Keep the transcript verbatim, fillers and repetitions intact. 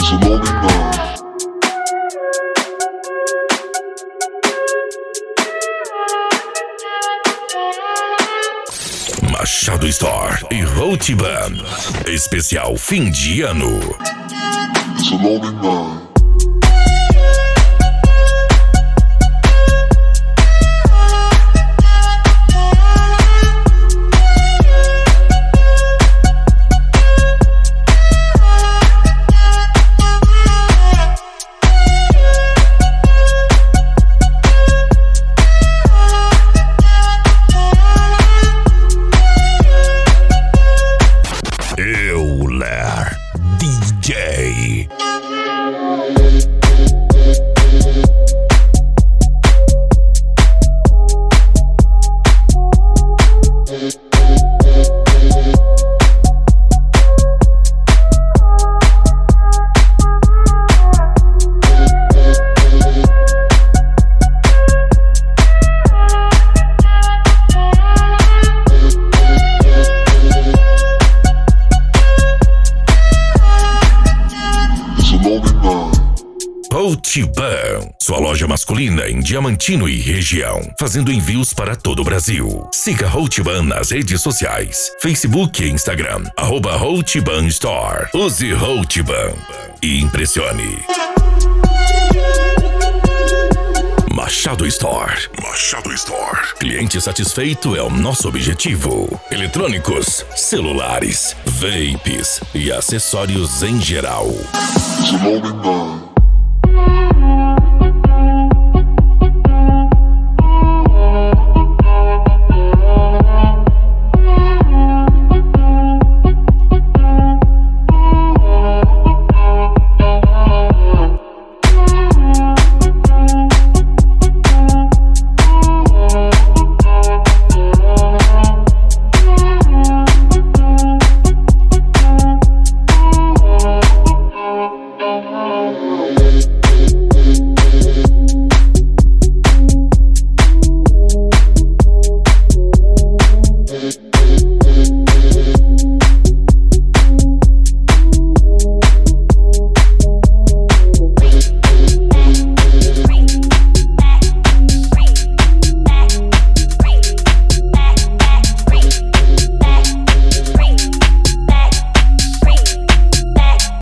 It's a lonely night. Machado Store e Rotiban. Especial fim de ano. It's a lonely night. Euler D J. Rotiban, sua loja masculina em Diamantino e região, fazendo envios para todo o Brasil. Siga Rotiban nas redes sociais, Facebook e Instagram, arroba Rotiban Store. Use Rotiban e impressione. Machado Store. Machado Store. Cliente satisfeito é o nosso objetivo. Eletrônicos, celulares, vapes e acessórios em geral. It's a lonely night.